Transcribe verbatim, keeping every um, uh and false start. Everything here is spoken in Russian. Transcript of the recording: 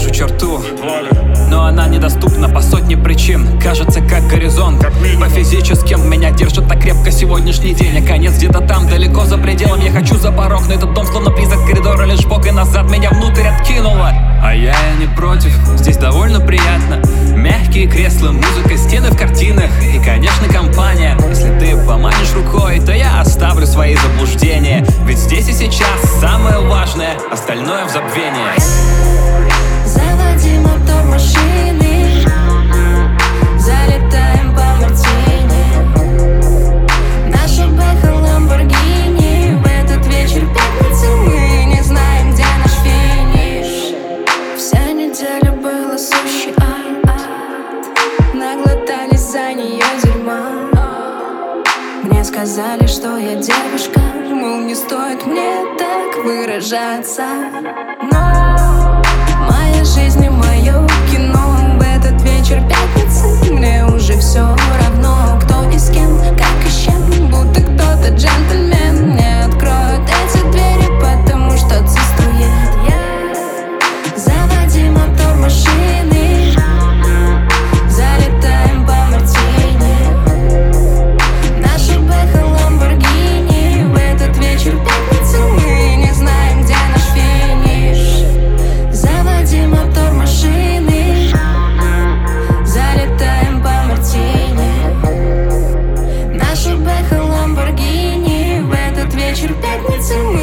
нашу черту, но она недоступна по сотне причин. Кажется, как горизонт по физическим меня держит так крепко сегодняшний день. А конец где-то там, далеко за пределом. Я хочу за порог, но этот дом словно призрак коридора. Лишь бок и назад меня внутрь откинуло. А я не против, здесь довольно приятно. Мягкие кресла, музыка, стены в картинах и, конечно, компания. Если ты поманишь рукой, то я оставлю свои заблуждения. Ведь здесь и сейчас самое важное, остальное в забвении. Заводи мотор машины, залетаем по Мартини. Наша Бэха Ламборгини. В этот вечер пятницы мы не знаем, где наш финиш. Вся неделя была сущий ад, наглотались за нее дерьма. Мне сказали, что я девушка, мол, не стоит мне так выражаться. Но моя жизнь и мое кино. В этот вечер пятницы мне уже все равно, кто и с кем, как и с чем. Будто кто-то джентльмен не откроет эти двери, потому что цистует. Заводи мотор машины, залетаем по Мартини. Наша Бэха Ламборгини. В этот вечер пятницы мы не знаем, где наш финиш. Заводи мотор машины, залетаем по Мартини. Наша Бэха Ламборгини. В этот вечер пятницы